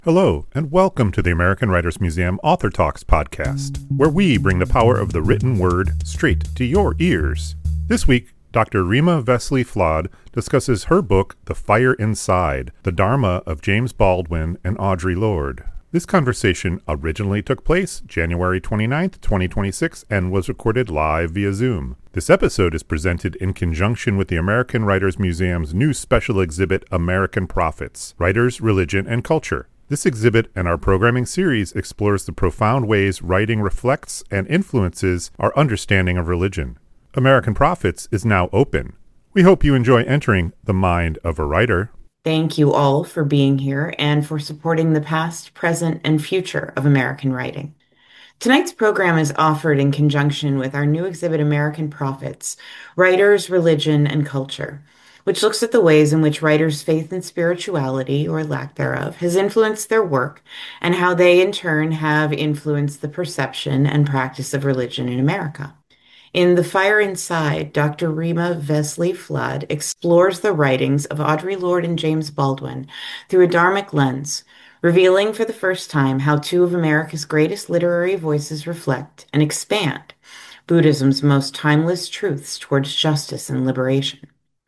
Hello, and welcome to the American Writers Museum Author Talks podcast, where we bring the power of the written word straight to your ears. This week, Dr. Rima Vesely-Flood discusses her book, The Fire Inside, the Dharma of James Baldwin and Audre Lorde. This conversation originally took place January 29th, 2026, and was recorded live via Zoom. This episode is presented in conjunction with the American Writers Museum's new special exhibit, American Prophets, Writers, Religion, and Culture. This exhibit and our programming series explores the profound ways writing reflects and influences our understanding of religion. American Prophets is now open. We hope you enjoy entering the mind of a writer. Thank you all for being here and for supporting the past, present, and future of American writing. Tonight's program is offered in conjunction with our new exhibit, American Prophets, Writers, Religion, and Culture, which looks at the ways in which writers' faith and spirituality, or lack thereof, has influenced their work and how they in turn have influenced the perception and practice of religion in America. In The Fire Inside, Dr. Rima Vesely-Flood explores the writings of Audre Lorde and James Baldwin through a dharmic lens, revealing for the first time how two of America's greatest literary voices reflect and expand Buddhism's most timeless truths towards justice and liberation.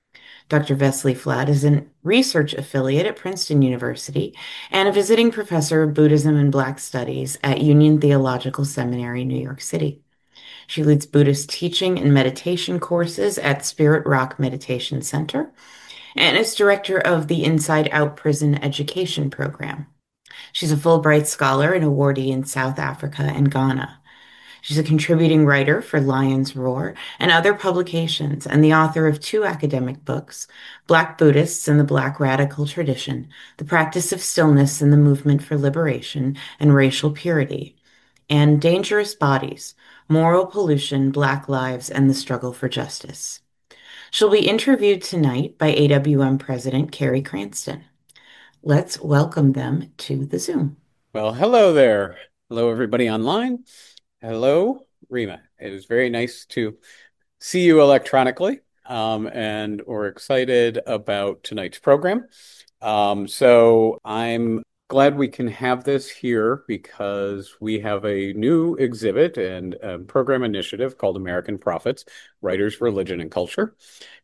Dr. Vesely-Flood is a research affiliate at Princeton University and a visiting professor of Buddhism and Black Studies at Union Theological Seminary, New York City. She leads Buddhist teaching and meditation courses at Spirit Rock Meditation Center and is director of the Inside Out Prison Education Program. She's a Fulbright Scholar and awardee in South Africa and Ghana. She's a contributing writer for Lion's Roar and other publications and the author of two academic books, Black Buddhists and the Black Radical Tradition, The Practice of Stillness and the Movement for Liberation and Racial Purity, and Dangerous Bodies, Moral Pollution, Black Lives, and the Struggle for Justice. She'll be interviewed tonight by AWM President Carrie Cranston. Let's welcome them to the Zoom. Well, hello there. Hello, everybody online. Hello, Rima. It is very nice to see you electronically, and we're excited about tonight's program. So I'm glad we can have this here because we have a new exhibit and program initiative called American Prophets, Writers, Religion, and Culture.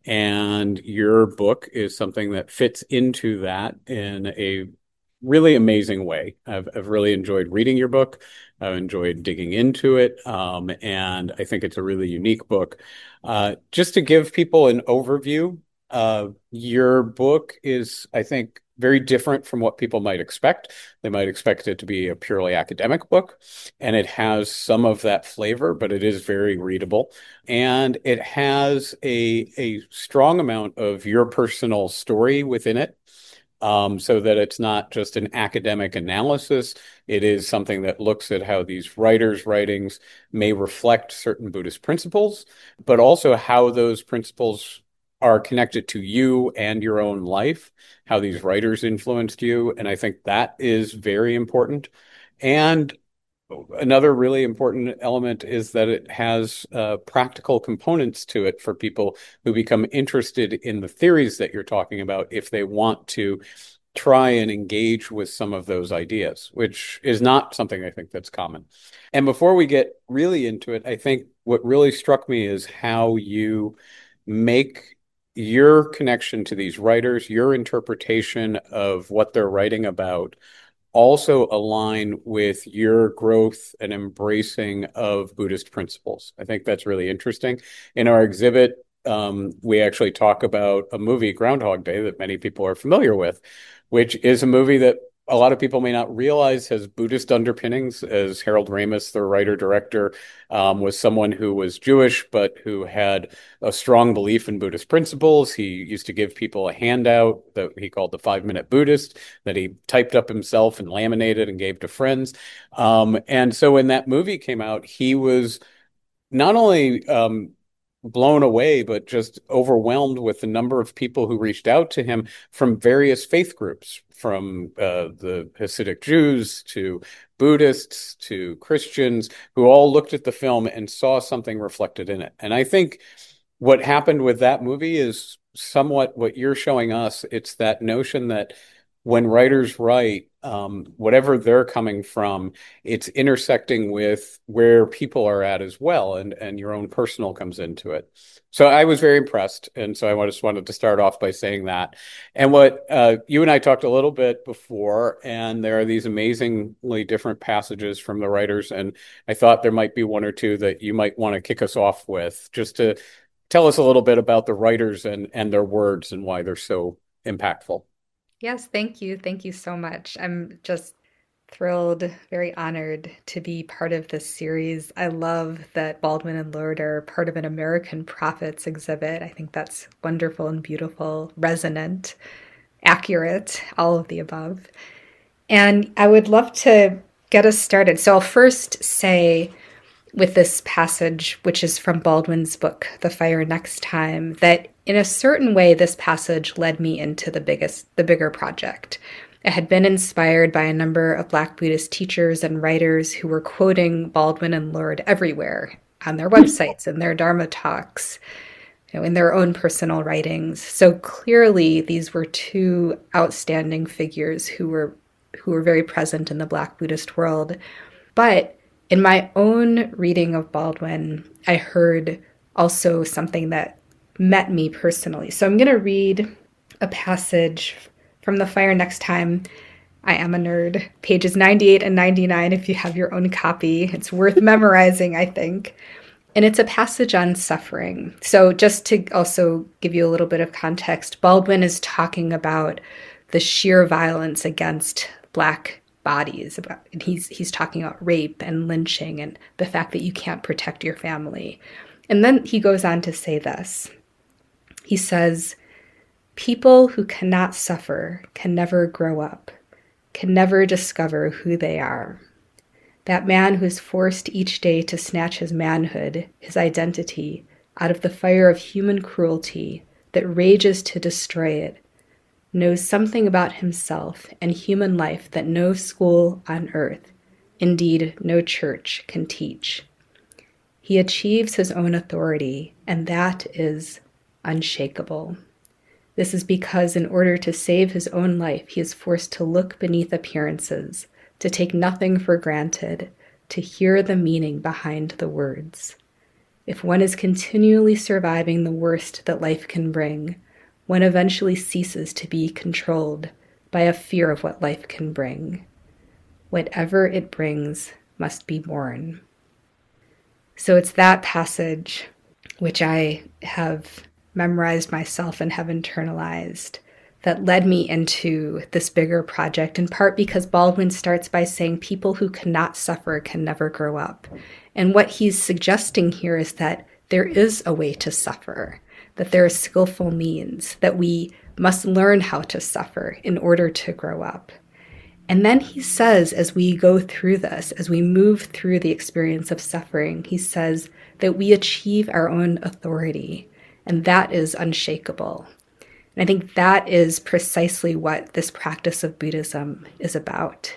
And your book is something that fits into that in a really amazing way. I've really enjoyed reading your book. I've enjoyed digging into it. And I think it's a really unique book. Just to give people an overview, your book is, I think, very different from what people might expect. They might expect it to be a purely academic book, and it has some of that flavor, but it is very readable. And it has a strong amount of your personal story within it. So that it's not just an academic analysis. It is something that looks at how these writers' writings may reflect certain Buddhist principles, but also how those principles are connected to you and your own life, how these writers influenced you. And I think that is very important. And another really important element is that it has practical components to it for people who become interested in the theories that you're talking about if they want to try and engage with some of those ideas, which is not something I think that's common. And before we get really into it, I think what really struck me is how you make your connection to these writers, your interpretation of what they're writing about, also align with your growth and embracing of Buddhist principles. I think that's really interesting. In our exhibit, we actually talk about a movie, Groundhog Day, that many people are familiar with, which is a movie that a lot of people may not realize has Buddhist underpinnings, as Harold Ramis, the writer-director, was someone who was Jewish, but who had a strong belief in Buddhist principles. He used to give people a handout that he called the 5-Minute Buddhist that he typed up himself and laminated and gave to friends. And so when that movie came out, he was not only blown away, but just overwhelmed with the number of people who reached out to him from various faith groups, from the Hasidic Jews to Buddhists to Christians, who all looked at the film and saw something reflected in it. And I think what happened with that movie is somewhat what you're showing us. It's that notion that when writers write, whatever they're coming from, it's intersecting with where people are at as well, and your own personal comes into it. So I was very impressed, and so I just wanted to start off by saying that. And what you and I talked a little bit before, and there are these amazingly different passages from the writers, and I thought there might be one or two that you might want to kick us off with, just to tell us a little bit about the writers and their words and why they're so impactful. Yes, thank you. Thank you so much. I'm just thrilled, very honored to be part of this series. I love that Baldwin and Lord are part of an American Prophets exhibit. I think that's wonderful and beautiful, resonant, accurate, all of the above. And I would love to get us started. So I'll first say, with this passage, which is from Baldwin's book, The Fire Next Time, that in a certain way, this passage led me into the bigger project. I had been inspired by a number of Black Buddhist teachers and writers who were quoting Baldwin and Lord everywhere on their websites and their Dharma talks, in their own personal writings. So clearly, these were two outstanding figures who were very present in the Black Buddhist world. But in my own reading of Baldwin, I heard also something that met me personally. So I'm going to read a passage from The Fire Next Time. I am a nerd. Pages 98 and 99 if you have your own copy. It's worth memorizing, I think. And it's a passage on suffering. So just to also give you a little bit of context, Baldwin is talking about the sheer violence against Black bodies. And he's talking about rape and lynching and the fact that you can't protect your family. And then he goes on to say this. He says, "People who cannot suffer can never grow up, can never discover who they are. That man who is forced each day to snatch his manhood, his identity, out of the fire of human cruelty that rages to destroy it, knows something about himself and human life that no school on earth, indeed no church, can teach. He achieves his own authority, and that is unshakable. This is because in order to save his own life, he is forced to look beneath appearances, to take nothing for granted, to hear the meaning behind the words. If one is continually surviving the worst that life can bring, one eventually ceases to be controlled by a fear of what life can bring. Whatever it brings must be borne." So it's that passage which I have memorized myself and have internalized that led me into this bigger project, in part because Baldwin starts by saying people who cannot suffer can never grow up. And what he's suggesting here is that there is a way to suffer, that there are skillful means, that we must learn how to suffer in order to grow up. And then he says, as we go through this, as we move through the experience of suffering, he says that we achieve our own authority, and that is unshakable. And I think that is precisely what this practice of Buddhism is about.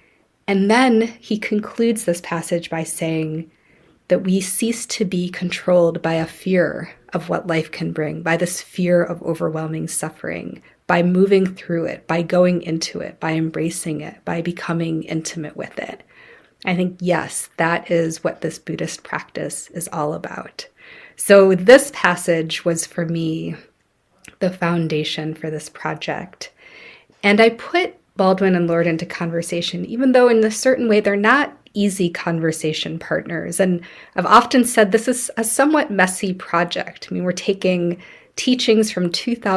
And then he concludes this passage by saying that we cease to be controlled by a fear of what life can bring, by this fear of overwhelming suffering, by moving through it, by going into it, by embracing it, by becoming intimate with it. I think, yes, that is what this Buddhist practice is all about. So this passage was, for me, the foundation for this project. And I put Baldwin and Lord into conversation, even though in a certain way they're not easy conversation partners. And I've often said this is a somewhat messy project. I mean, we're taking teachings from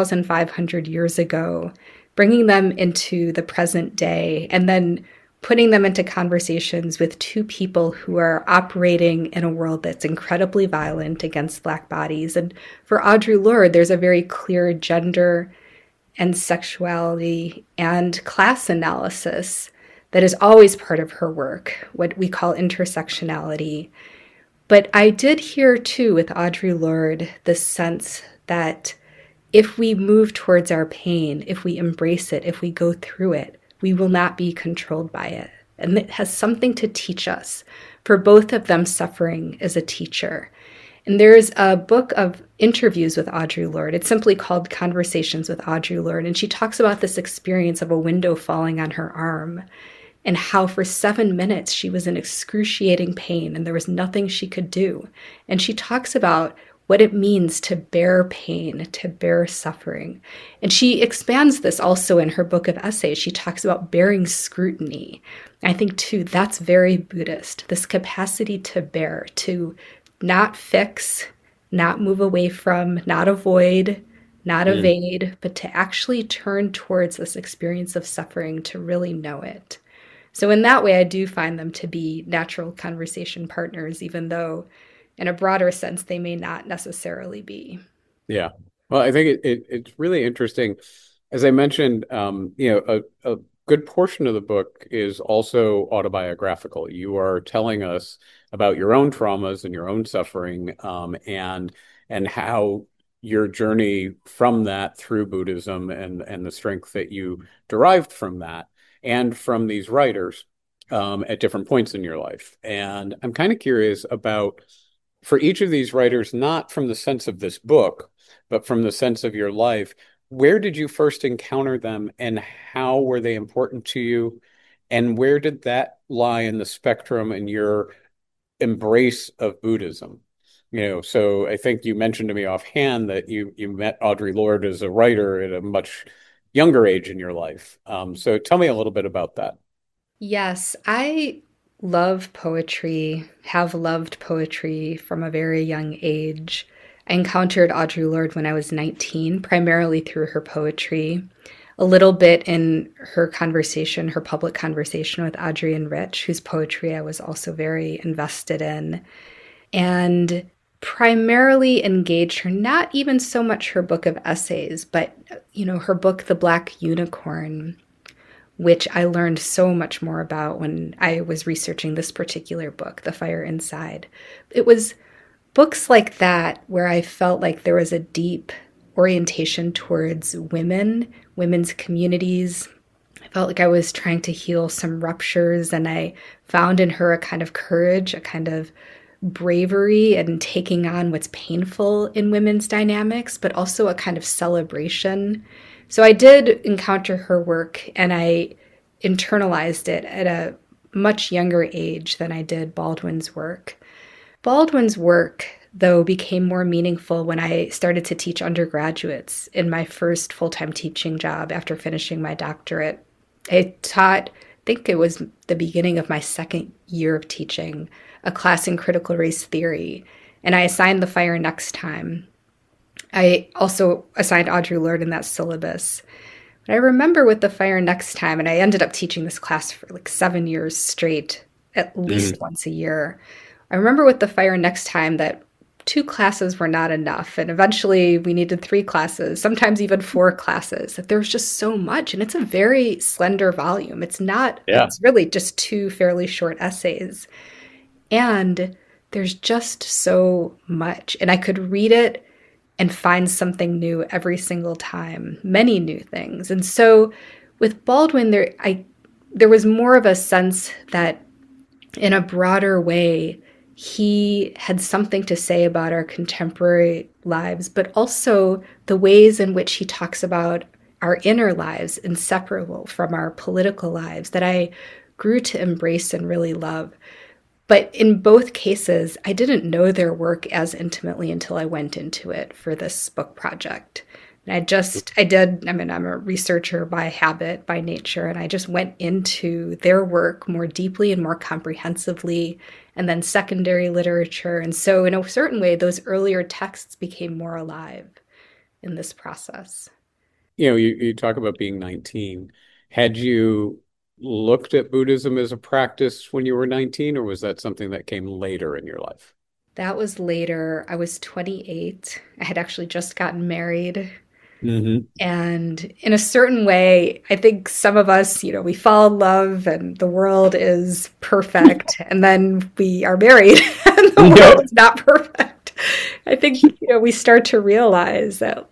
2,500 years ago, bringing them into the present day, and then putting them into conversations with two people who are operating in a world that's incredibly violent against Black bodies. And for Audre Lorde, there's a very clear gender and sexuality and class analysis that is always part of her work, what we call intersectionality. But I did hear, too, with Audre Lorde, this sense that if we move towards our pain, if we embrace it, if we go through it, we will not be controlled by it. And it has something to teach us. For both of them, suffering is a teacher. And there's a book of interviews with Audre Lorde. It's simply called Conversations with Audre Lorde. And she talks about this experience of a window falling on her arm and how for 7 minutes she was in excruciating pain and there was nothing she could do. And she talks about what it means to bear pain, to bear suffering. And she expands this also in her book of essays. She talks about bearing scrutiny. I think, too, that's very Buddhist, this capacity to bear, to not fix, not move away from, not avoid, not evade, but to actually turn towards this experience of suffering, to really know it. So in that way, I do find them to be natural conversation partners, even though in a broader sense, they may not necessarily be. Yeah. Well, I think it's really interesting. As I mentioned, a good portion of the book is also autobiographical. You are telling us about your own traumas and your own suffering, and how your journey from that through Buddhism and the strength that you derived from that and from these writers at different points in your life. And I'm kind of curious about, for each of these writers, not from the sense of this book, but from the sense of your life, where did you first encounter them and how were they important to you? And where did that lie in the spectrum in your embrace of Buddhism? So I think you mentioned to me offhand that you met Audre Lorde as a writer at a much younger age in your life. So tell me a little bit about that. Yes, I love poetry, have loved poetry from a very young age. I encountered Audre Lorde when I was 19, primarily through her poetry, a little bit in her conversation, her public conversation with Adrienne Rich, whose poetry I was also very invested in, and primarily engaged her, not even so much her book of essays, but, her book, The Black Unicorn, which I learned so much more about when I was researching this particular book, The Fire Inside. It was books like that where I felt like there was a deep orientation towards women, women's communities. I felt like I was trying to heal some ruptures, and I found in her a kind of courage, a kind of bravery in taking on what's painful in women's dynamics, but also a kind of celebration. So I did encounter her work, and I internalized it at a much younger age than I did Baldwin's work. Baldwin's work, though, became more meaningful when I started to teach undergraduates in my first full-time teaching job after finishing my doctorate. I taught, I think it was the beginning of my second year of teaching, a class in critical race theory, and I assigned The Fire Next Time. I also assigned Audre Lorde in that syllabus. But I remember with The Fire Next Time, and I ended up teaching this class for like 7 years straight, at least once a year. I remember with The Fire Next Time that 2 classes were not enough, and eventually we needed 3 classes, sometimes even 4 classes. That there was just so much, and it's a very slender volume. It's really just 2 fairly short essays. And there's just so much, and I could read it and find something new every single time, many new things. And so with Baldwin, there was more of a sense that in a broader way, he had something to say about our contemporary lives, but also the ways in which he talks about our inner lives, inseparable from our political lives, that I grew to embrace and really love. But in both cases, I didn't know their work as intimately until I went into it for this book project. And I'm a researcher by habit, by nature, and I just went into their work more deeply and more comprehensively, and then secondary literature. And so in a certain way, those earlier texts became more alive in this process. You talk about being 19. Had you looked at Buddhism as a practice when you were 19, or was that something that came later in your life? That was later. I was 28. I had actually just gotten married. Mm-hmm. And in a certain way, I think some of us, we fall in love and the world is perfect. And then we are married and the world is not perfect. I think, we start to realize that,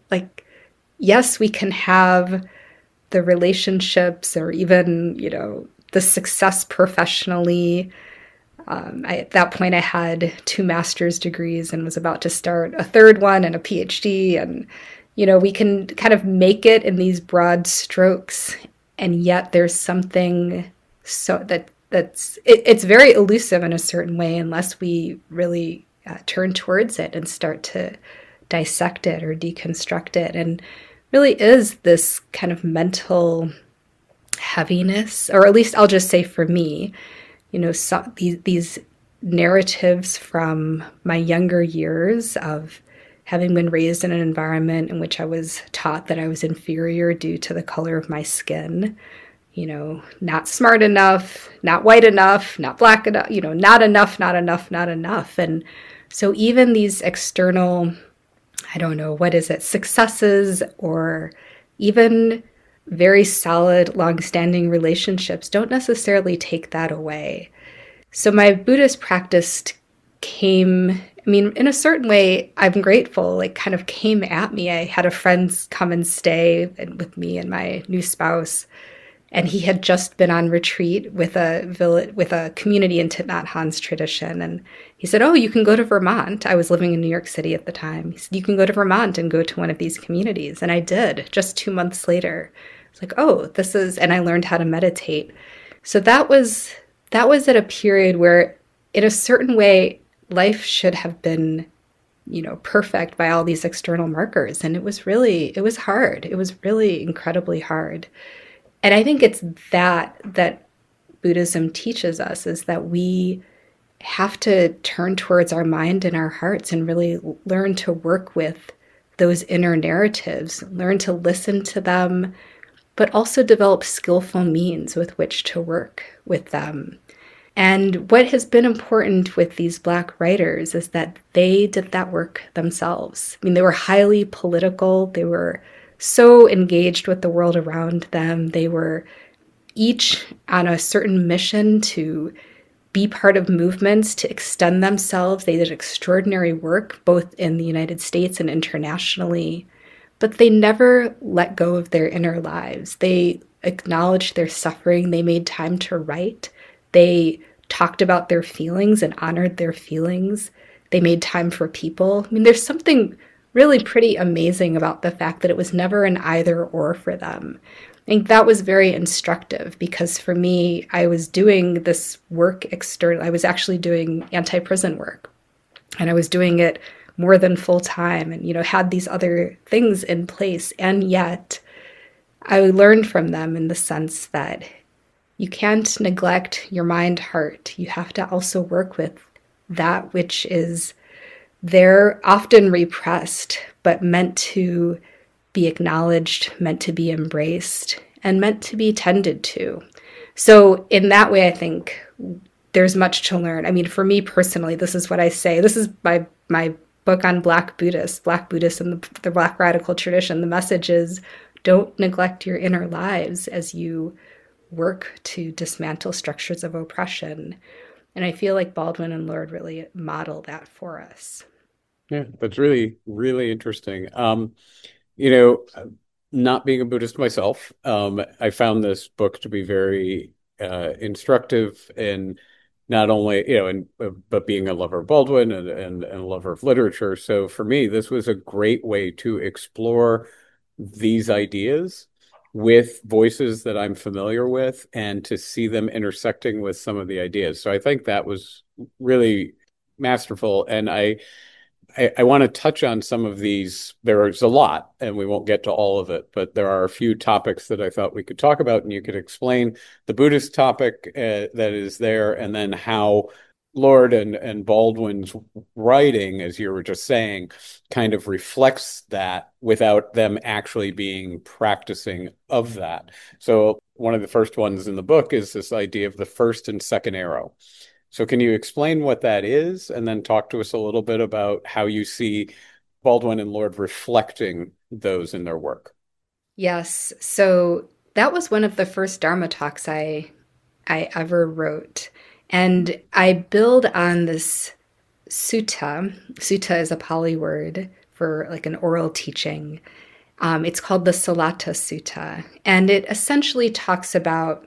yes, we can have the relationships or even, the success professionally At that point, I had 2 master's degrees and was about to start a third one and a PhD. And, we can kind of make it in these broad strokes. And yet there's something it's very elusive in a certain way unless we really turn towards it and start to dissect it or deconstruct it. And really is this kind of mental heaviness, or at least I'll just say for me, these narratives from my younger years of having been raised in an environment in which I was taught that I was inferior due to the color of my skin, not smart enough, not white enough, not black enough, not enough, not enough, not enough. And so even these external, successes, or even very solid, long-standing relationships don't necessarily take that away. So my Buddhist practice came, in a certain way, I'm grateful, kind of came at me. I had a friend come and stay with me and my new spouse, and he had just been on retreat with a community in Thich Nhat Hanh's tradition. And he said, "Oh, you can go to Vermont." I was living in New York City at the time. He said, "You can go to Vermont and go to one of these communities." And I did, just 2 months later. It's like, oh, and I learned how to meditate. So that was at a period where, in a certain way, life should have been, perfect by all these external markers. And it was hard. It was really incredibly hard. And I think it's that Buddhism teaches us, is that we have to turn towards our mind and our hearts and really learn to work with those inner narratives, learn to listen to them, but also develop skillful means with which to work with them. And what has been important with these Black writers is that they did that work themselves. They were highly political. They were so engaged with the world around them. They were each on a certain mission to be part of movements, to extend themselves. They did extraordinary work, both in the United States and internationally, but they never let go of their inner lives. They acknowledged their suffering. They made time to write. They talked about their feelings and honored their feelings. They made time for people. There's something really pretty amazing about the fact that it was never an either or for them. I think that was very instructive, because for me, I was doing this work external. I was actually doing anti-prison work, and I was doing it more than full time, and had these other things in place. And yet I learned from them in the sense that you can't neglect your mind, heart. You have to also work with that which is there, often repressed, but meant to be acknowledged, meant to be embraced, and meant to be tended to. So in that way, I think there's much to learn. For me personally, this is what I say. This is my book on Black Buddhists and the Black radical tradition. The message is, don't neglect your inner lives as you work to dismantle structures of oppression. And I feel like Baldwin and Lord really model that for us. Yeah, that's really, really interesting. Not being a Buddhist myself, I found this book to be very instructive in not only, but being a lover of Baldwin and a lover of literature. So for me, this was a great way to explore these ideas with voices that I'm familiar with and to see them intersecting with some of the ideas. So I think that was really masterful. And I want to touch on some of these. There's a lot, and we won't get to all of it, but there are a few topics that I thought we could talk about, and you could explain the Buddhist topic that is there, and then how Lord and Baldwin's writing, as you were just saying, kind of reflects that without them actually being practicing of that. So one of the first ones in the book is this idea of the first and second arrow. So can you explain what that is, and then talk to us a little bit about how you see Baldwin and Lord reflecting those in their work? Yes. So that was one of the first Dharma talks I ever wrote. And I build on this sutta. Sutta is a Pali word for like an oral teaching. It's called the Salata Sutta. And it essentially talks about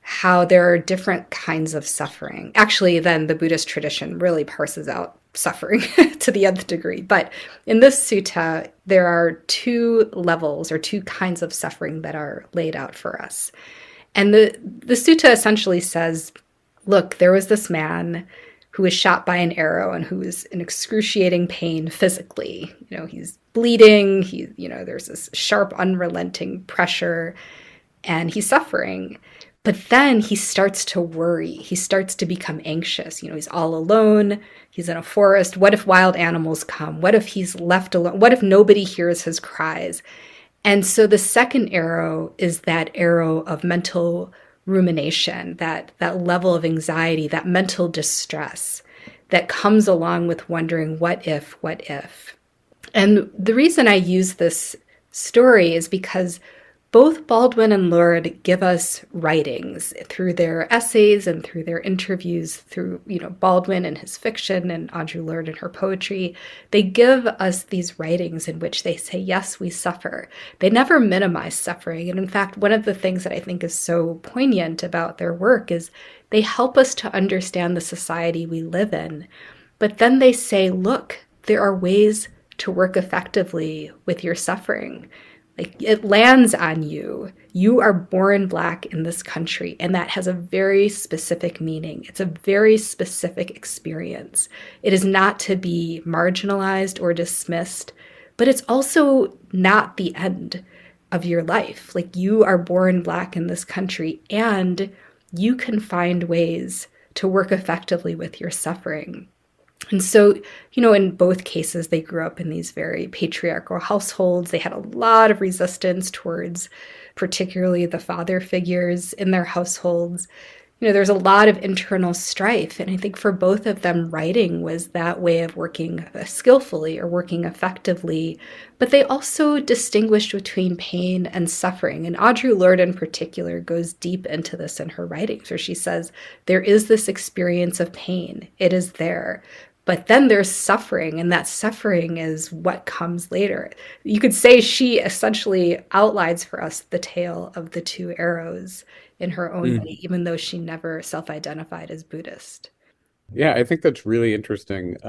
how there are different kinds of suffering. Actually, then the Buddhist tradition really parses out suffering to the nth degree. But in this sutta, there are two levels or two kinds of suffering that are laid out for us. And the sutta essentially says, look, there was this man who was shot by an arrow and who was in excruciating pain physically. He's bleeding, there's this sharp, unrelenting pressure, and he's suffering. But then he starts to worry. He starts to become anxious. He's all alone. He's in a forest. What if wild animals come? What if he's left alone? What if nobody hears his cries? And so the second arrow is that arrow of mental rumination, that level of anxiety, that mental distress that comes along with wondering, what if? And the reason I use this story is because both Baldwin and Lorde give us writings through their essays and through their interviews, through, Baldwin and his fiction and Audre Lorde and her poetry. They give us these writings in which they say, yes, we suffer. They never minimize suffering. And in fact, one of the things that I think is so poignant about their work is they help us to understand the society we live in. But then they say, look, there are ways to work effectively with your suffering. It lands on you. You are born Black in this country, and that has a very specific meaning. It's a very specific experience. It is not to be marginalized or dismissed, but it's also not the end of your life. You are born Black in this country, and you can find ways to work effectively with your suffering. And so, in both cases, they grew up in these very patriarchal households. They had a lot of resistance towards particularly the father figures in their households. There's a lot of internal strife. And I think for both of them, writing was that way of working skillfully or working effectively. But they also distinguished between pain and suffering. And Audre Lorde in particular goes deep into this in her writings, where she says, there is this experience of pain. It is there. But then there's suffering, and that suffering is what comes later. You could say she essentially outlines for us the tale of the two arrows in her own way, even though she never self-identified as Buddhist. Yeah, I think that's really interesting.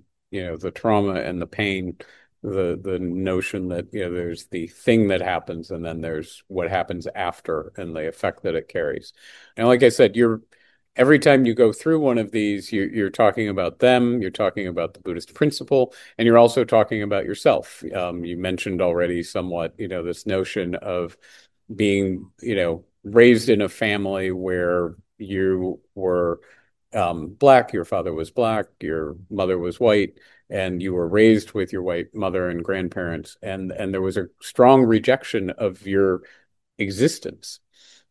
The trauma and the pain, the notion that, there's the thing that happens and then there's what happens after and the effect that it carries. And like I said, every time you go through one of these, you're talking about them, you're talking about the Buddhist principle, and you're also talking about yourself. You mentioned already somewhat, this notion of being, raised in a family where you were Black, your father was Black, your mother was white, and you were raised with your white mother and grandparents, and there was a strong rejection of your existence.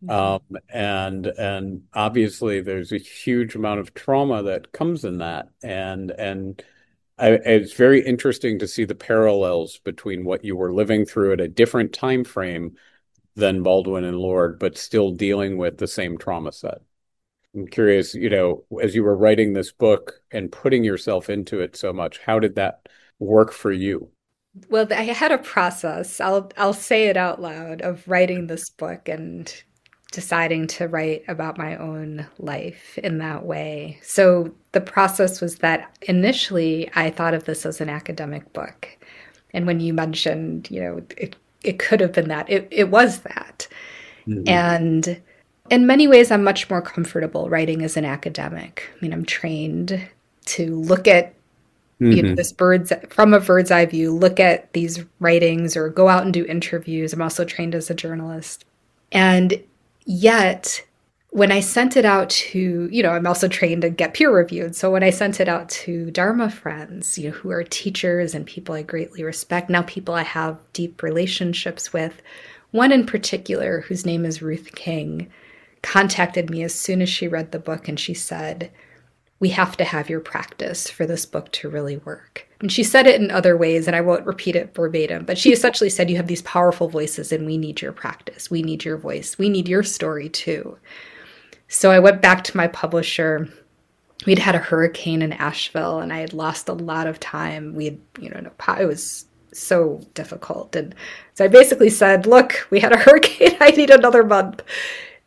And obviously there's a huge amount of trauma that comes in that. And it's very interesting to see the parallels between what you were living through at a different time frame than Baldwin and Lorde, but still dealing with the same trauma set. I'm curious, as you were writing this book and putting yourself into it so much, how did that work for you? Well, I had a process, I'll say it out loud, of writing this book and deciding to write about my own life in that way. So the process was that initially I thought of this as an academic book. And when you mentioned, it could have been that, it was that. Mm-hmm. And in many ways, I'm much more comfortable writing as an academic. I'm trained to look at this from a bird's eye view, look at these writings or go out and do interviews. I'm also trained as a journalist. And yet, when I sent it out to, I'm also trained to get peer reviewed. So when I sent it out to Dharma friends, who are teachers and people I greatly respect, now people I have deep relationships with, one in particular, whose name is Ruth King, contacted me as soon as she read the book, and she said, we have to have your practice for this book to really work. And she said it in other ways, and I won't repeat it verbatim, but she essentially said, you have these powerful voices and we need your practice. We need your voice. We need your story too. So I went back to my publisher. We'd had a hurricane in Asheville and I had lost a lot of time. It was so difficult. And so I basically said, look, we had a hurricane. I need another month.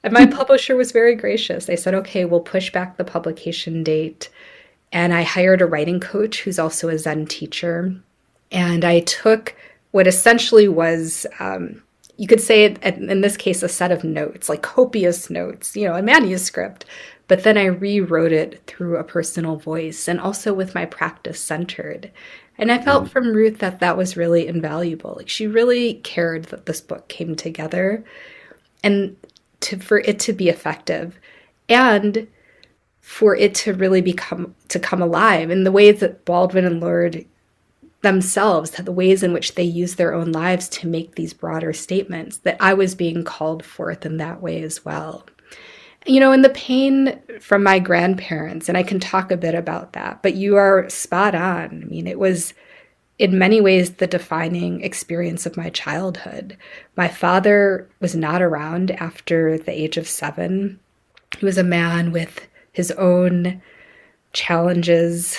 And my publisher was very gracious. They said, okay, we'll push back the publication date. And I hired a writing coach who's also a Zen teacher. And I took what essentially was, you could say, in this case, a set of notes, like copious notes, a manuscript. But then I rewrote it through a personal voice and also with my practice centered. And I felt from Ruth that that was really invaluable. Like, she really cared that this book came together and for it to be effective and for it to really come alive in the ways that Baldwin and Lord themselves, the ways in which they use their own lives to make these broader statements, that I was being called forth in that way as well. And the pain from my grandparents, and I can talk a bit about that, but you are spot on. I mean, it was in many ways the defining experience of my childhood. My father was not around after the age of 7. He was a man with his own challenges,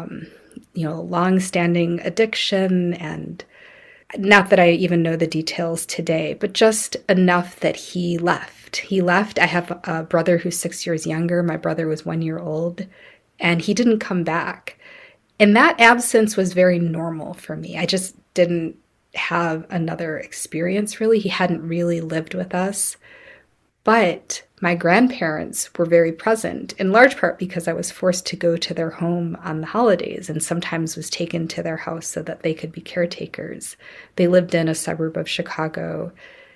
long-standing addiction, and not that I even know the details today, but just enough that he left. He left. I have a brother who's 6 years younger. My brother was 1 year old, and he didn't come back. And that absence was very normal for me. I just didn't have another experience, really. He hadn't really lived with us. But my grandparents were very present, in large part because I was forced to go to their home on the holidays and sometimes was taken to their house so that they could be caretakers. They lived in a suburb of Chicago,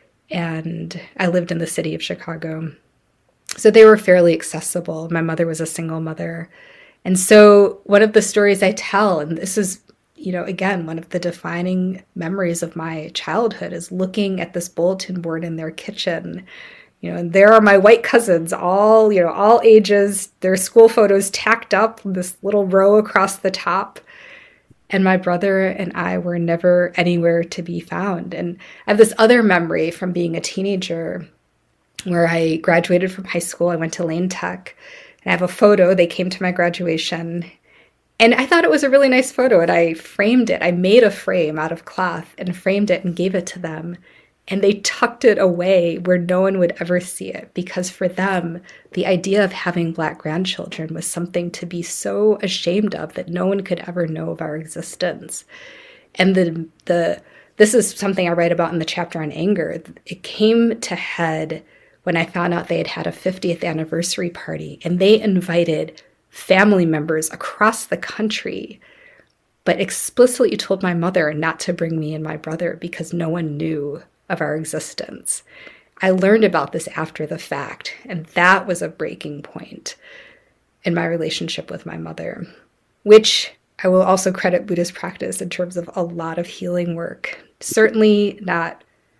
and I lived in the city of Chicago. So they were fairly accessible. My mother was a single mother. And so one of the stories I tell, and this is, again, one of the defining memories of my childhood, is looking at this bulletin board in their kitchen. And there are my white cousins, all ages, their school photos tacked up in this little row across the top. And my brother and I were never anywhere to be found. And I have this other memory from being a teenager where I graduated from high school. I went to Lane Tech. And I have a photo. They came to my graduation. And I thought it was a really nice photo. And I framed it. I made a frame out of cloth and framed it and gave it to them. And they tucked it away where no one would ever see it, because for them, the idea of having Black grandchildren was something to be so ashamed of that no one could ever know of our existence. And this is something I write about in the chapter on anger. It came to head when I found out they had had a 50th anniversary party, and they invited family members across the country, but explicitly told my mother not to bring me and my brother because no one knew of our existence. I learned about this after the fact, and that was a breaking point in my relationship with my mother, which I will also credit Buddhist practice in terms of a lot of healing work. Certainly not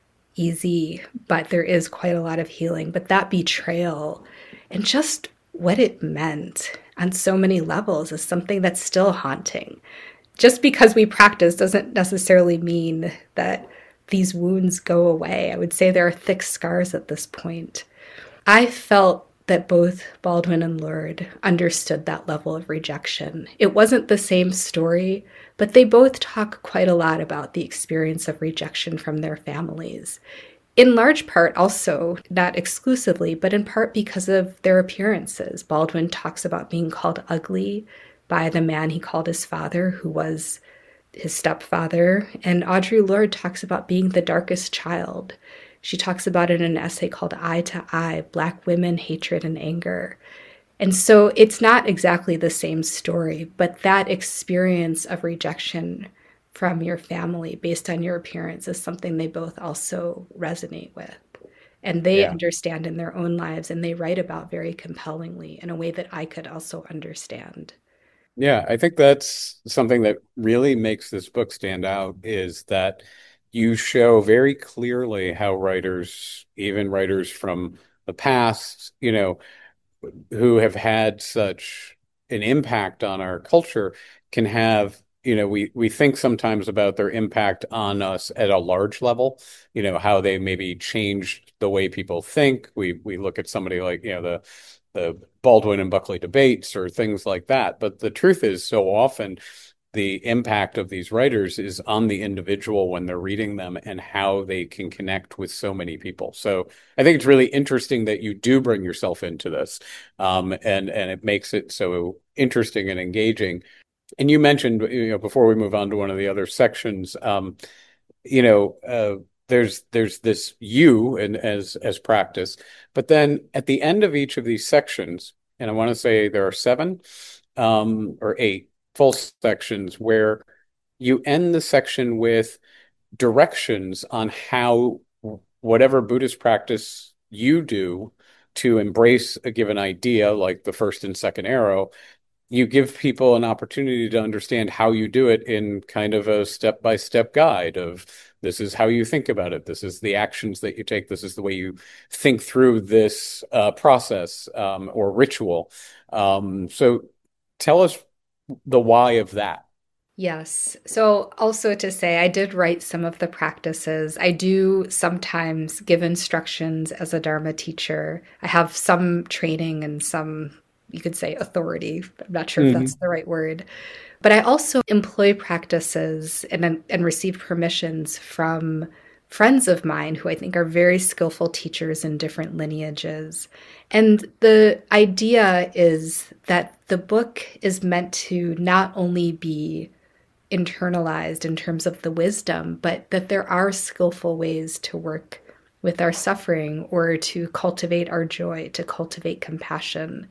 easy, but there is quite a lot of healing. But that betrayal and just what it meant on so many levels is something that's still haunting. Just because we practice doesn't necessarily mean that these wounds go away. I would say there are thick scars at this point. I felt that both Baldwin and Lord understood that level of rejection. It wasn't the same story, but they both talk quite a lot about the experience of rejection from their families. In large part also, not exclusively, but in part because of their appearances. Baldwin talks about being called ugly by the man he called his father, who was his stepfather, and Audre Lorde talks about being the darkest child. She talks about it in an essay called Eye to Eye, Black Women, Hatred, and Anger. And so it's not exactly the same story, but that experience of rejection from your family based on your appearance is something they both also resonate with. And they understand in their own lives, and they write about very compellingly in a way that I could also understand. Yeah, I think that's something that really makes this book stand out, is that you show very clearly how writers, even writers from the past, who have had such an impact on our culture, can have, we think sometimes about their impact on us at a large level, how they maybe changed the way people think. We look at somebody like, the Baldwin and Buckley debates or things like that. But the truth is, so often the impact of these writers is on the individual when they're reading them and how they can connect with so many people. So I think it's really interesting that you do bring yourself into this, and it makes it so interesting and engaging. And you mentioned, before we move on to one of the other sections, you know, there's this you and as practice, but then at the end of each of these sections, and I want to say there are 7 or 8 full sections where you end the section with directions on how whatever Buddhist practice you do to embrace a given idea, like the first and second arrow, you give people an opportunity to understand how you do it in kind of a step-by-step guide of this is how you think about it. This is the actions that you take. This is the way you think through this process or ritual. So tell us the why of that. Yes. So also to say, I did write some of the practices. I do sometimes give instructions as a Dharma teacher. I have some training and some, you could say, authority. I'm not sure if that's the right word. But I also employ practices and receive permissions from friends of mine who I think are very skillful teachers in different lineages. And the idea is that the book is meant to not only be internalized in terms of the wisdom, but that there are skillful ways to work with our suffering or to cultivate our joy, to cultivate compassion.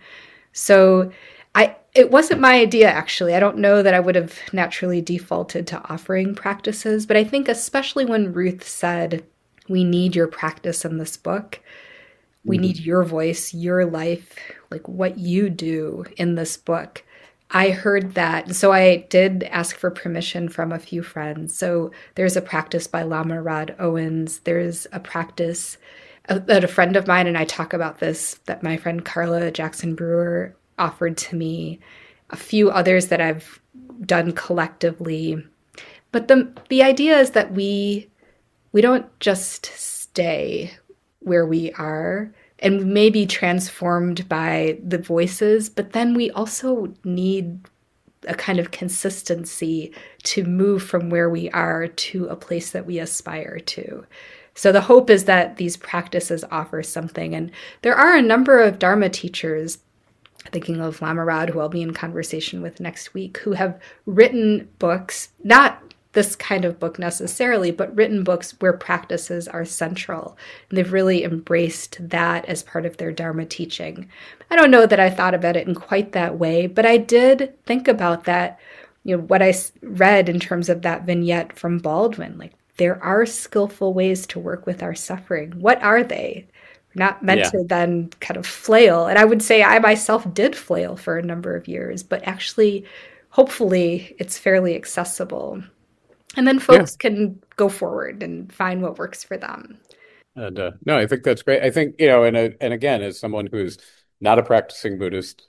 So it wasn't my idea, actually. I don't know that I would have naturally defaulted to offering practices, but I think especially when Ruth said, we need your practice in this book, we need your voice, your life, like what you do in this book. I heard that. So I did ask for permission from a few friends. So there's a practice by Lama Rod Owens. There's a practice that a friend of mine, and I talk about this, that my friend Carla Jackson Brewer offered to me, a few others that I've done collectively. But the idea is that we don't just stay where we are, and we may be transformed by the voices, but then we also need a kind of consistency to move from where we are to a place that we aspire to. So the hope is that these practices offer something. And there are a number of Dharma teachers, thinking of Lama Rod, who I'll be in conversation with next week, who have written books, not this kind of book necessarily, but written books where practices are central. And they've really embraced that as part of their Dharma teaching. I don't know that I thought about it in quite that way, but I did think about that, what I read in terms of that vignette from Baldwin, like there are skillful ways to work with our suffering. What are they? Not meant to then kind of flail. And I would say I myself did flail for a number of years, but actually, hopefully, it's fairly accessible. And then folks can go forward and find what works for them. And no, I think that's great. I think, and again, as someone who's not a practicing Buddhist,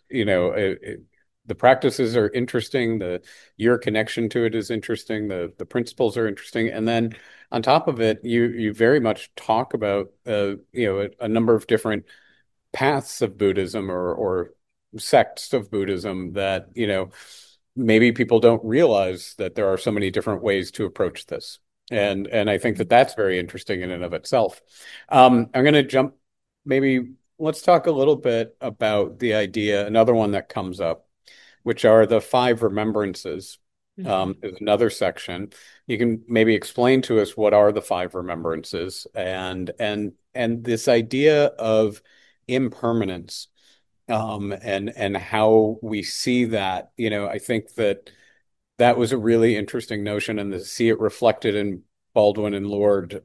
the practices are interesting. Your connection to it is interesting. The principles are interesting. And then on top of it, you very much talk about, a number of different paths of Buddhism or sects of Buddhism that, maybe people don't realize that there are so many different ways to approach this. And I think that that's very interesting in and of itself. I'm going to jump, maybe let's talk a little bit about the idea, another one that comes up, which are the 5 remembrances. There's another section. You can maybe explain to us what are the 5 remembrances and this idea of impermanence, and how we see that. I think that was a really interesting notion, and to see it reflected in Baldwin and Lord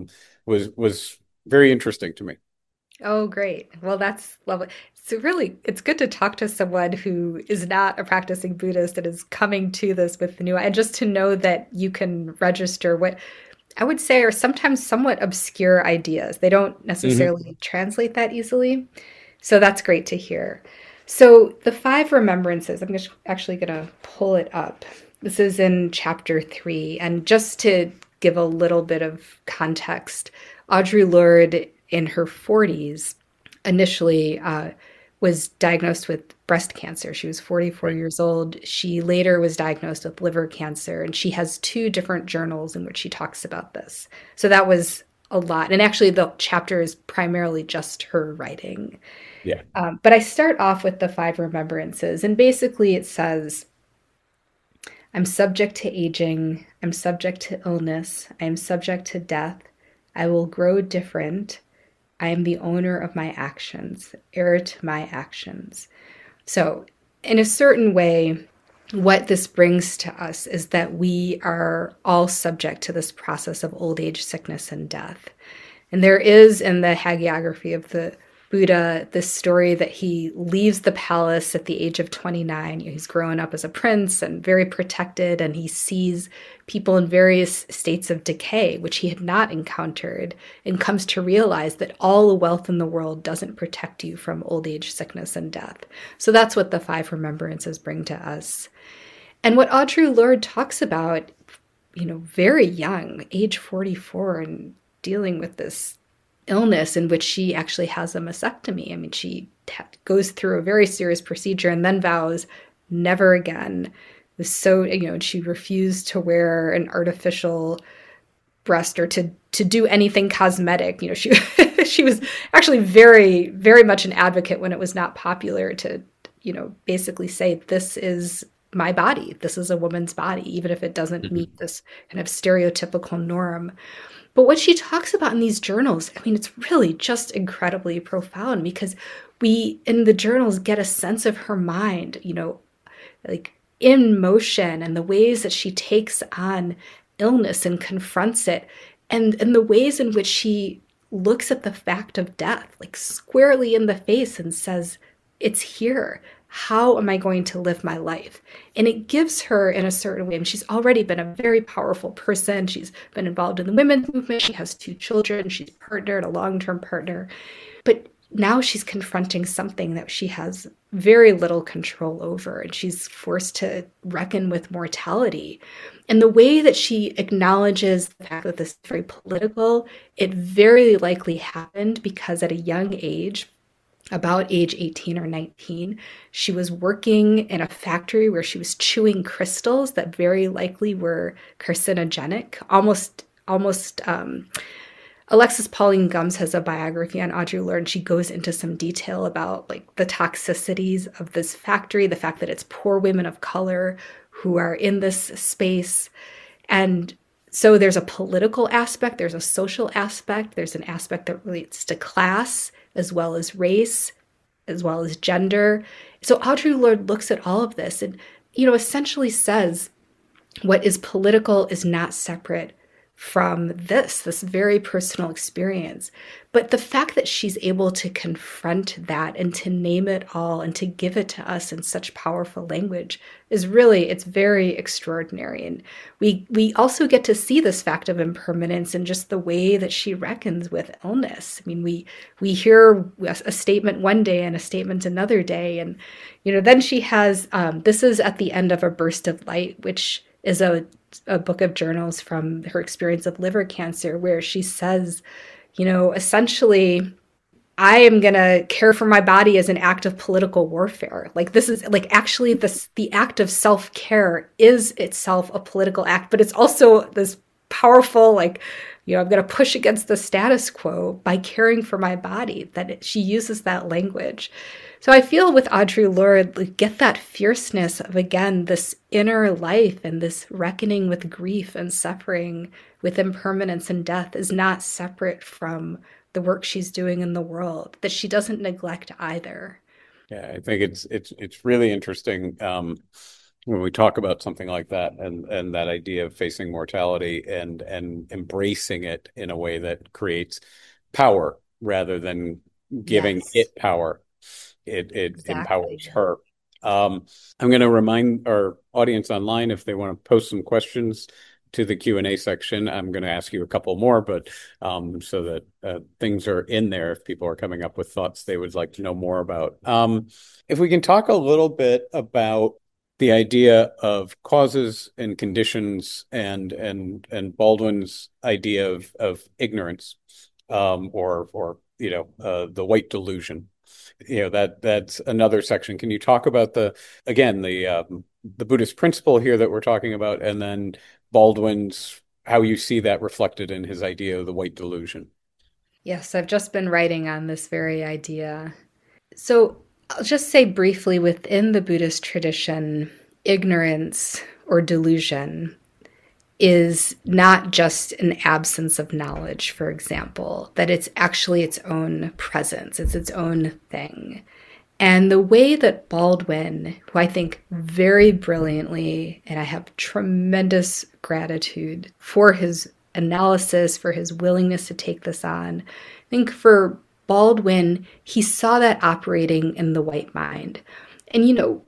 was very interesting to me. Oh, great. Well, that's lovely. So really, it's good to talk to someone who is not a practicing Buddhist and is coming to this with the new, and just to know that you can register what I would say are sometimes somewhat obscure ideas. They don't necessarily translate that easily. So that's great to hear. So the 5 remembrances, I'm actually going to pull it up. This is in chapter 3. And just to give a little bit of context, Audre Lorde in her 40s initially was diagnosed with breast cancer. She was 44 years old. She later was diagnosed with liver cancer, and she has two different journals in which she talks about this. So that was a lot. And actually, the chapter is primarily just her writing. Yeah. But I start off with the five remembrances, and basically it says, I'm subject to aging, I'm subject to illness, I am subject to death, I will grow different, I am the owner of my actions, heir to my actions. So, in a certain way, what this brings to us is that we are all subject to this process of old age, sickness, and death. And there is in the hagiography of the Buddha this story that he leaves the palace at the age of 29. He's growing up as a prince and very protected, and he sees people in various states of decay, which he had not encountered, and comes to realize that all the wealth in the world doesn't protect you from old age, sickness, and death. So that's what the five remembrances bring to us. And what Audre Lorde talks about, very young, age 44, and dealing with this illness in which she actually has a mastectomy. I mean, she goes through a very serious procedure and then vows never again. It was so, she refused to wear an artificial breast or to do anything cosmetic. She she was actually very, very much an advocate when it was not popular to, basically say, this is my body. This is a woman's body, even if it doesn't meet this kind of stereotypical norm. But what she talks about in these journals, I mean, it's really just incredibly profound, because we, in the journals, get a sense of her mind, like in motion, and the ways that she takes on illness and confronts it, and the ways in which she looks at the fact of death, like squarely in the face, and says, it's here. How am I going to live my life? And it gives her, in a certain way, and she's already been a very powerful person. She's been involved in the women's movement. She has two children. She's partnered, a long-term partner. But now she's confronting something that she has very little control over, and she's forced to reckon with mortality. And the way that she acknowledges the fact that this is very political, it very likely happened because at a young age, about age 18 or 19, she was working in a factory where she was chewing crystals that very likely were carcinogenic. Alexis Pauline Gumbs has a biography on Audre Lorde, and she goes into some detail about like the toxicities of this factory, the fact that it's poor women of color who are in this space. And so there's a political aspect, there's a social aspect, there's an aspect that relates to class, as well as race, as well as gender. So Audre Lorde looks at all of this and, essentially says what is political is not separate from this very personal experience. But the fact that she's able to confront that and to name it all and to give it to us in such powerful language is really, it's very extraordinary. And we also get to see this fact of impermanence in just the way that she reckons with illness. I mean, we hear a statement one day and a statement another day. And, then she has, this is at the end of A Burst of Light, which is a book of journals from her experience of liver cancer, where she says, essentially, I am going to care for my body as an act of political warfare. Like, this is like actually the act of self-care is itself a political act, but it's also this powerful, like, I'm going to push against the status quo by caring for my body, that she uses that language. So I feel with Audre Lorde, like, get that fierceness of, again, this inner life and this reckoning with grief and suffering, with impermanence and death, is not separate from the work she's doing in the world, that she doesn't neglect either. Yeah, I think it's really interesting when we talk about something like that, and that idea of facing mortality and embracing it in a way that creates power rather than giving it power. It Exactly. empowers her. I'm going to remind our audience online, if they want to post some questions to the Q&A section. I'm going to ask you a couple more, but so that things are in there if people are coming up with thoughts they would like to know more about. If we can talk a little bit about the idea of causes and conditions, and Baldwin's idea of ignorance, or the white delusion. that's another section. Can you talk about the Buddhist principle here that we're talking about, and then Baldwin's, how you see that reflected in his idea of the white delusion? Yes, I've just been writing on this very idea. So I'll just say briefly, within the Buddhist tradition, ignorance or delusion is not just an absence of knowledge, for example, that it's actually its own presence, it's its own thing. And the way that Baldwin, who I think very brilliantly, and I have tremendous gratitude for his analysis, for his willingness to take this on, I think for Baldwin, he saw that operating in the white mind. And,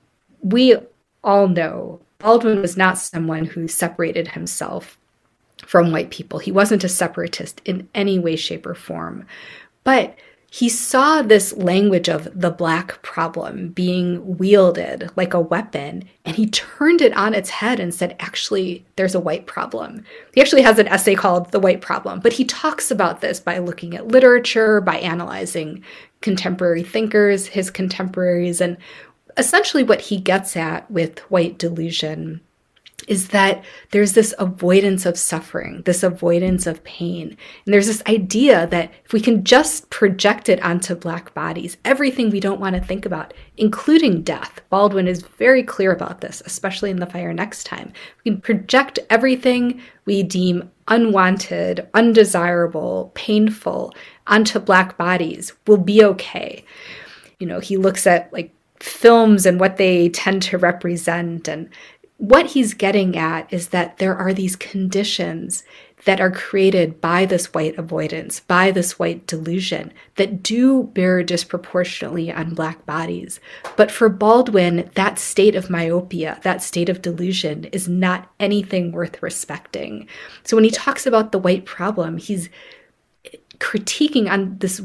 we all know Baldwin was not someone who separated himself from white people. He wasn't a separatist in any way, shape, or form. But he saw this language of the black problem being wielded like a weapon, and he turned it on its head and said, actually, there's a white problem. He actually has an essay called The White Problem, but he talks about this by looking at literature, by analyzing contemporary thinkers, his contemporaries, and essentially what he gets at with white delusion is that there's this avoidance of suffering, this avoidance of pain. And there's this idea that if we can just project it onto black bodies, everything we don't want to think about, including death. Baldwin is very clear about this, especially in The Fire Next Time. We can project everything we deem unwanted, undesirable, painful onto black bodies. We'll be okay. He looks at films and what they tend to represent, and what he's getting at is that there are these conditions that are created by this white avoidance, by this white delusion, that do bear disproportionately on black bodies. But for Baldwin, that state of myopia, that state of delusion, is not anything worth respecting. So when he talks about the white problem, he's critiquing on this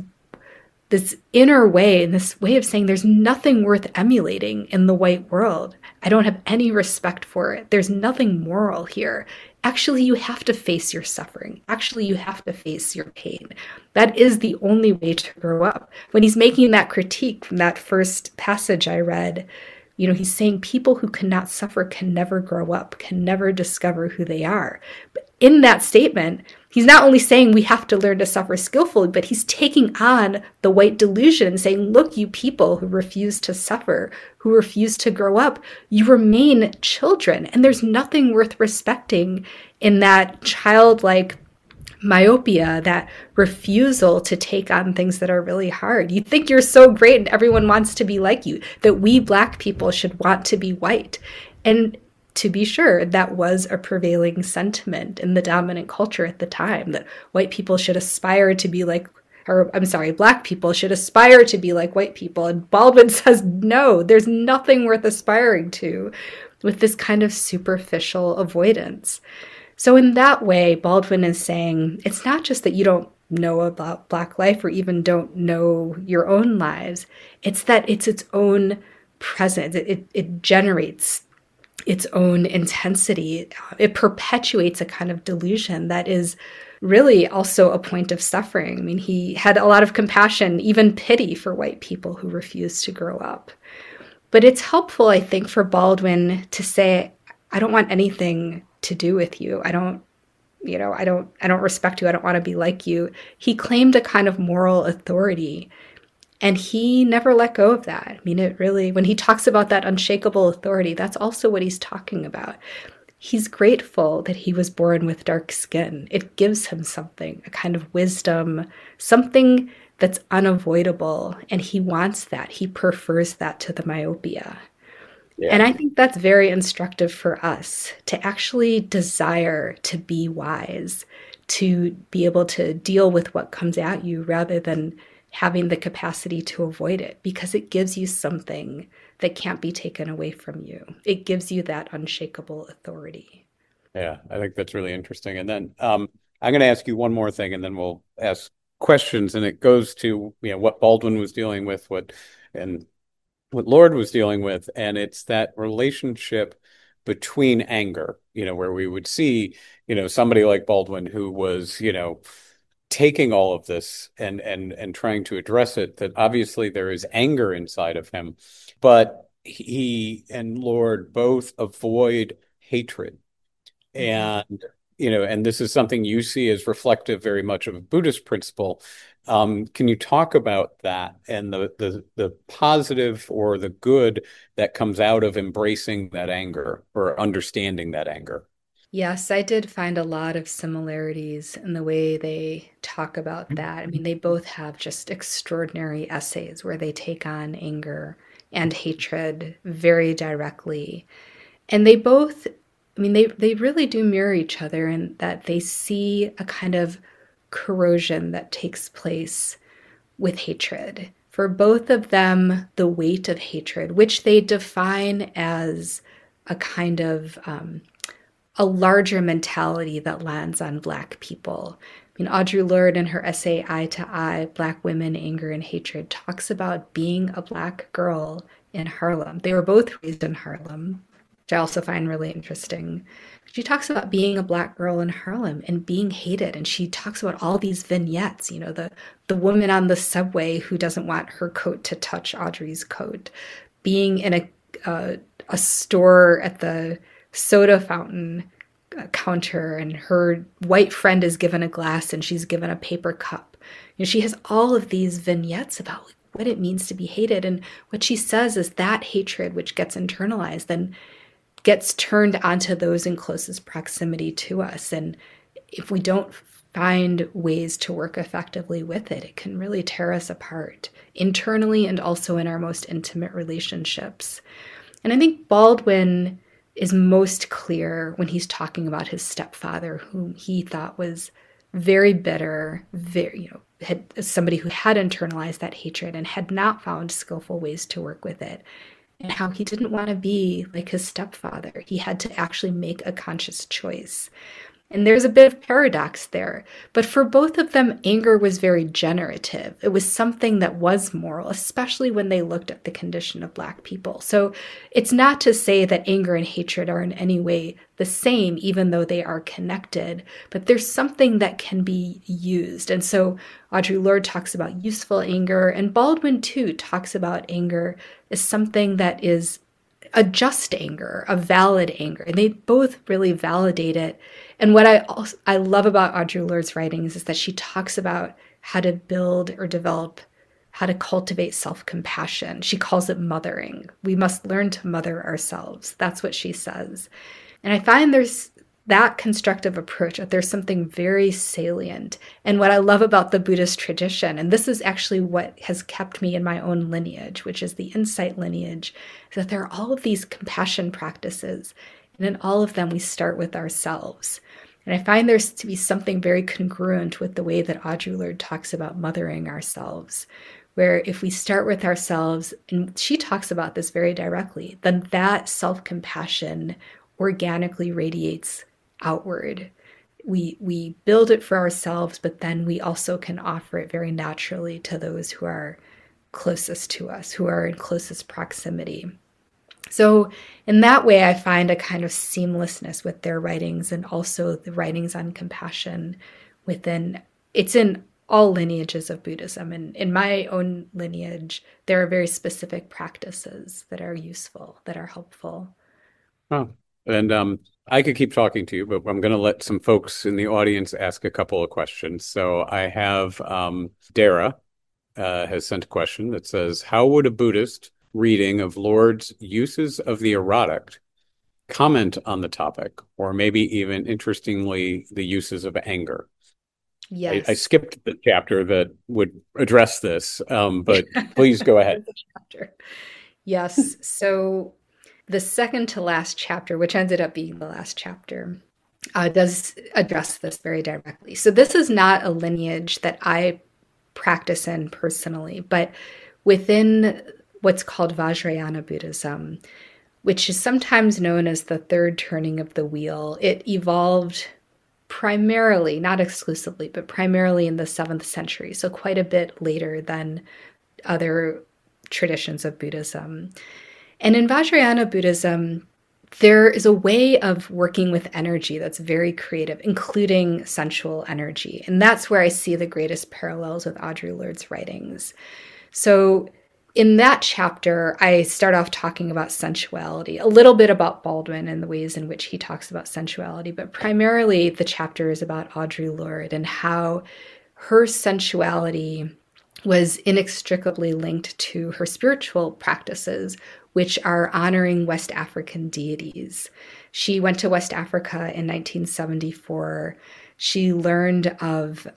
inner way, and this way of saying there's nothing worth emulating in the white world. I don't have any respect for it. There's nothing moral here. Actually, you have to face your suffering. Actually, you have to face your pain. That is the only way to grow up. When he's making that critique from that first passage I read, he's saying people who cannot suffer can never grow up, can never discover who they are. But in that statement, he's not only saying we have to learn to suffer skillfully, but he's taking on the white delusion and saying, look, you people who refuse to suffer, who refuse to grow up, you remain children. And there's nothing worth respecting in that childlike myopia, that refusal to take on things that are really hard. You think you're so great and everyone wants to be like you, that we black people should want to be white. And to be sure, that was a prevailing sentiment in the dominant culture at the time, that white people should aspire to be like, black people should aspire to be like white people. And Baldwin says, no, there's nothing worth aspiring to with this kind of superficial avoidance. So in that way, Baldwin is saying, it's not just that you don't know about black life or even don't know your own lives. It's that it's its own presence. It generates its own intensity. It perpetuates a kind of delusion that is really also a point of suffering. I mean, he had a lot of compassion, even pity for white people who refused to grow up. But it's helpful, I think, for Baldwin to say, I don't want anything to do with you. I don't respect you. I don't want to be like you. He claimed a kind of moral authority, and he never let go of that. I mean, it really, when he talks about that unshakable authority, that's also what he's talking about. He's grateful that he was born with dark skin. It gives him something, a kind of wisdom, something that's unavoidable, and he wants that. He prefers that to the myopia. Yeah. And I think that's very instructive for us to actually desire to be wise, to be able to deal with what comes at you rather than having the capacity to avoid it, because it gives you something that can't be taken away from you. It gives you that unshakable authority. Yeah, I think that's really interesting. And then I'm going to ask you one more thing, and then we'll ask questions. And it goes to what Baldwin was dealing with, what Lord was dealing with, and it's that relationship between anger, where we would see, somebody like Baldwin who was, taking all of this and trying to address it, that obviously there is anger inside of him, but he and Lorde both avoid hatred. And, and this is something you see as reflective very much of a Buddhist principle. Can you talk about that and the positive or the good that comes out of embracing that anger or understanding that anger? Yes, I did find a lot of similarities in the way they talk about that. I mean, they both have just extraordinary essays where they take on anger and hatred very directly. And they both, I mean, they really do mirror each other in that they see a kind of corrosion that takes place with hatred. For both of them, the weight of hatred, which they define as a kind of a larger mentality that lands on Black people. I mean, Audre Lorde in her essay Eye to Eye, Black Women, Anger and Hatred, talks about being a Black girl in Harlem. They were both raised in Harlem, which I also find really interesting. She talks about being a Black girl in Harlem and being hated. And she talks about all these vignettes, the woman on the subway who doesn't want her coat to touch Audrey's coat, being in a store at the soda fountain counter and her white friend is given a glass and she's given a paper cup. She has all of these vignettes about what it means to be hated. And what she says is that hatred, which gets internalized, then gets turned onto those in closest proximity to us. And if we don't find ways to work effectively with it, it can really tear us apart internally and also in our most intimate relationships. And I think Baldwin is most clear when he's talking about his stepfather, whom he thought was very bitter, had somebody who had internalized that hatred and had not found skillful ways to work with it, and how he didn't want to be like his stepfather. He had to actually make a conscious choice. And there's a bit of paradox there. But for both of them, anger was very generative. It was something that was moral, especially when they looked at the condition of Black people. So it's not to say that anger and hatred are in any way the same, even though they are connected, but there's something that can be used. And so Audre Lorde talks about useful anger, and Baldwin too talks about anger as something that is a just anger, a valid anger. And they both really validate it. And what I love about Audre Lorde's writings is that she talks about how to build or develop, how to cultivate self-compassion. She calls it mothering. We must learn to mother ourselves. That's what she says. And I find there's that constructive approach, that there's something very salient. And what I love about the Buddhist tradition, and this is actually what has kept me in my own lineage, which is the insight lineage, is that there are all of these compassion practices. And in all of them, we start with ourselves. And I find there's to be something very congruent with the way that Audre Lorde talks about mothering ourselves, where if we start with ourselves, and she talks about this very directly, then that self-compassion organically radiates outward. We build it for ourselves, but then we also can offer it very naturally to those who are closest to us, who are in closest proximity. So in that way, I find a kind of seamlessness with their writings, and also the writings on compassion it's in all lineages of Buddhism. And in my own lineage, there are very specific practices that are useful, that are helpful. Oh, and I could keep talking to you, but I'm going to let some folks in the audience ask a couple of questions. So I have Dara has sent a question that says, how would a Buddhist reading of Lorde's uses of the erotic comment on the topic, or maybe even interestingly, the uses of anger? Yes. I skipped the chapter that would address this, but please go ahead. Yes. So the second to last chapter, which ended up being the last chapter, does address this very directly. So this is not a lineage that I practice in personally, but within what's called Vajrayana Buddhism, which is sometimes known as the third turning of the wheel. It evolved primarily, not exclusively, but primarily in the 7th century, so quite a bit later than other traditions of Buddhism. And in Vajrayana Buddhism, there is a way of working with energy that's very creative, including sensual energy. And that's where I see the greatest parallels with Audre Lorde's writings. So in that chapter, I start off talking about sensuality, a little bit about Baldwin and the ways in which he talks about sensuality, but primarily the chapter is about Audre Lorde and how her sensuality was inextricably linked to her spiritual practices, which are honoring West African deities. She went to West Africa in 1974. She learned of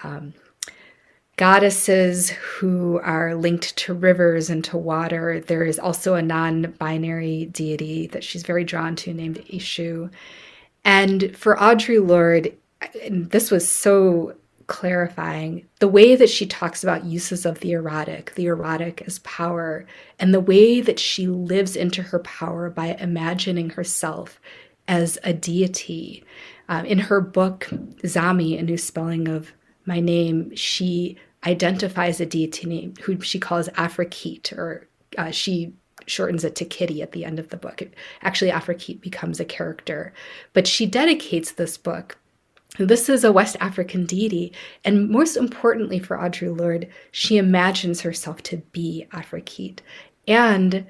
goddesses who are linked to rivers and to water. There is also a non-binary deity that she's very drawn to named Ishu. And for Audre Lorde, and this was so clarifying, the way that she talks about uses of the erotic as power, and the way that she lives into her power by imagining herself as a deity. In her book, Zami, A New Spelling of My Name, she identifies a deity name who she calls Afrikit, or she shortens it to Kitty at the end of the book. Actually, Afrikit becomes a character. But she dedicates this book. This is a West African deity. And most importantly for Audre Lorde, she imagines herself to be Afrikit. And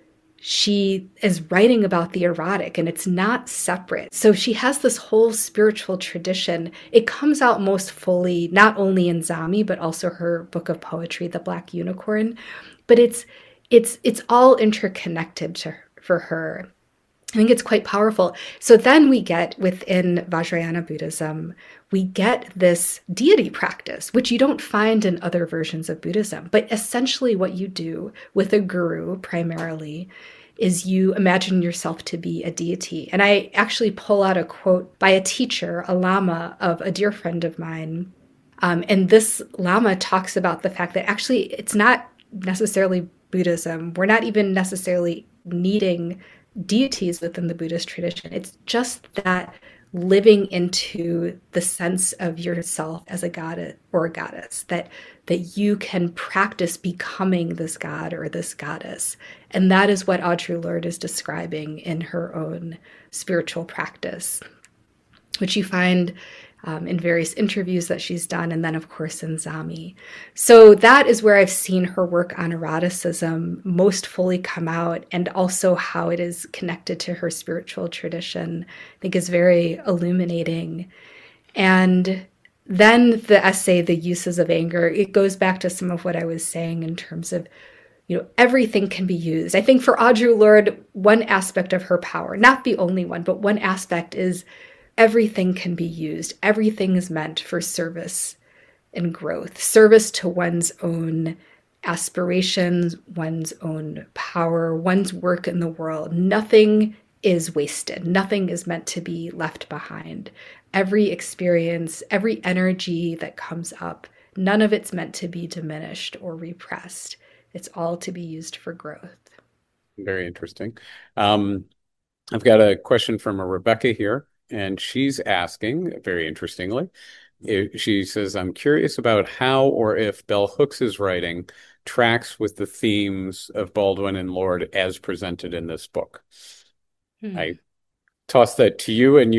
she is writing about the erotic, and it's not separate. So she has this whole spiritual tradition. It comes out most fully, not only in Zami, but also her book of poetry, The Black Unicorn. But it's all interconnected for her. I think it's quite powerful. So then we get, within Vajrayana Buddhism, we get this deity practice, which you don't find in other versions of Buddhism. But essentially what you do with a guru primarily is you imagine yourself to be a deity. And I actually pull out a quote by a teacher, a lama of a dear friend of mine. And this lama talks about the fact that actually it's not necessarily Buddhism. We're not even necessarily needing deities within the Buddhist tradition. It's just that living into the sense of yourself as a god or a goddess, that you can practice becoming this god or this goddess. And that is what Audre Lorde is describing in her own spiritual practice, which you find in various interviews that she's done, and then, of course, in Zami. So that is where I've seen her work on eroticism most fully come out, and also how it is connected to her spiritual tradition, I think is very illuminating. And then the essay, The Uses of Anger, it goes back to some of what I was saying in terms of, everything can be used. I think for Audre Lorde, one aspect of her power, not the only one, but one aspect is everything can be used. Everything is meant for service and growth, service to one's own aspirations, one's own power, one's work in the world. Nothing is wasted. Nothing is meant to be left behind. Every experience, every energy that comes up, none of it's meant to be diminished or repressed. It's all to be used for growth. Very interesting. I've got a question from a Rebecca here. And she's asking, very interestingly, she says, I'm curious about how or if Bell Hooks's writing tracks with the themes of Baldwin and Lorde as presented in this book. I toss that to you, and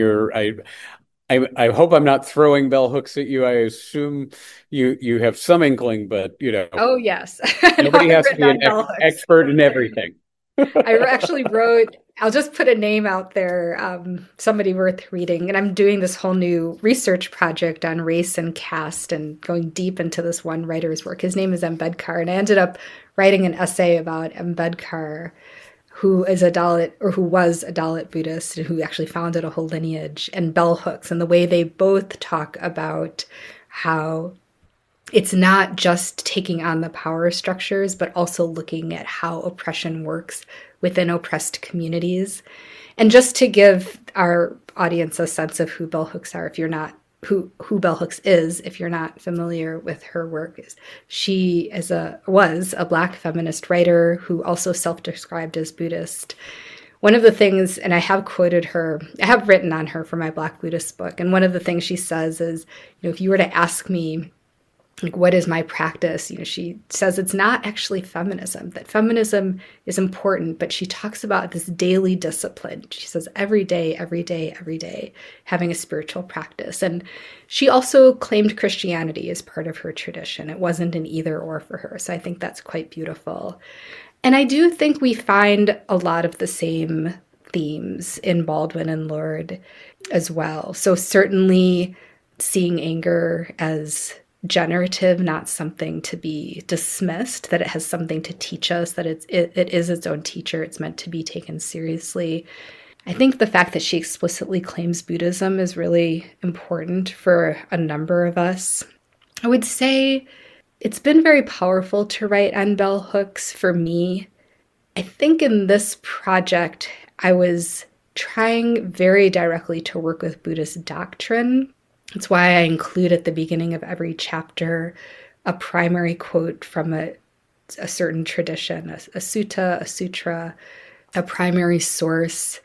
I hope I'm not throwing Bell Hooks at you. I assume you have some inkling, but Oh yes, nobody has to be an expert in everything. I actually wrote, I'll just put a name out there, somebody worth reading. And I'm doing this whole new research project on race and caste and going deep into this one writer's work. His name is Ambedkar. And I ended up writing an essay about Ambedkar, who is a Dalit, or who was a Dalit Buddhist, and who actually founded a whole lineage, and Bell Hooks, and the way they both talk about how it's not just taking on the power structures, but also looking at how oppression works within oppressed communities. And just to give our audience a sense of who Bell Hooks are, if you're not who Bell Hooks is, if you're not familiar with her work, she was a Black feminist writer who also self-described as Buddhist. One of the things, and I have quoted her, I have written on her for my Black Buddhist book, and one of the things she says is, if you were to ask me like, what is my practice? She says it's not actually feminism, that feminism is important, but she talks about this daily discipline. She says every day, every day, every day, having a spiritual practice. And she also claimed Christianity as part of her tradition. It wasn't an either or for her. So I think that's quite beautiful. And I do think we find a lot of the same themes in Baldwin and Lorde as well. So certainly seeing anger as generative, not something to be dismissed, that it has something to teach us, that it is its own teacher, it's meant to be taken seriously. I think the fact that she explicitly claims Buddhism is really important for a number of us. I would say it's been very powerful to write on bell hooks for me. I think in this project, I was trying very directly to work with Buddhist doctrine. That's why I include at the beginning of every chapter a primary quote from a certain tradition, a sutta, a sutra, a primary source.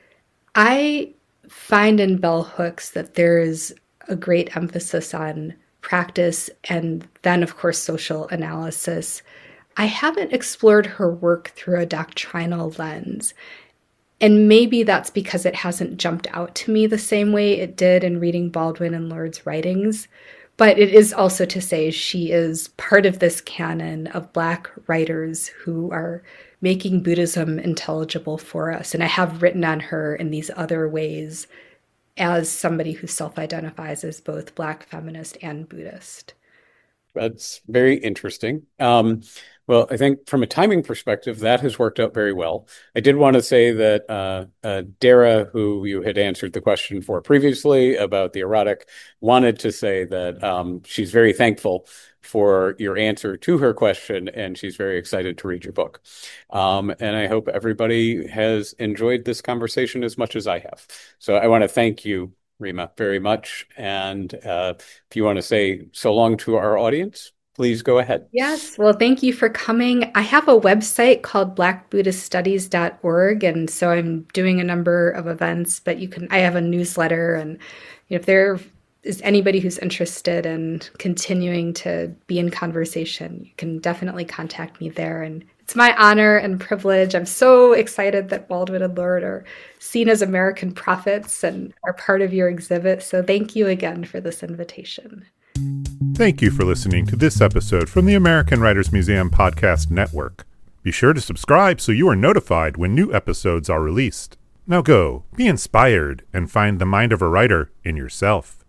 I find in bell hooks that there is a great emphasis on practice and then, of course, social analysis. I haven't explored her work through a doctrinal lens. And maybe that's because it hasn't jumped out to me the same way it did in reading Baldwin and Lorde's writings. But it is also to say she is part of this canon of Black writers who are making Buddhism intelligible for us. And I have written on her in these other ways as somebody who self-identifies as both Black feminist and Buddhist. That's very interesting. Well, I think from a timing perspective, that has worked out very well. I did want to say that Dara, who you had answered the question for previously about the erotic, wanted to say that she's very thankful for your answer to her question, and she's very excited to read your book. And I hope everybody has enjoyed this conversation as much as I have. So I want to thank you, Rima, very much. And if you want to say so long to our audience, please go ahead. Yes. Well, thank you for coming. I have a website called blackbuddhiststudies.org. And so I'm doing a number of events, but I have a newsletter. And if there is anybody who's interested in continuing to be in conversation, you can definitely contact me there. And it's my honor and privilege. I'm so excited that Baldwin and Lorde are seen as American prophets and are part of your exhibit. So thank you again for this invitation. Thank you for listening to this episode from the American Writers Museum Podcast Network. Be sure to subscribe so you are notified when new episodes are released. Now go, be inspired, and find the mind of a writer in yourself.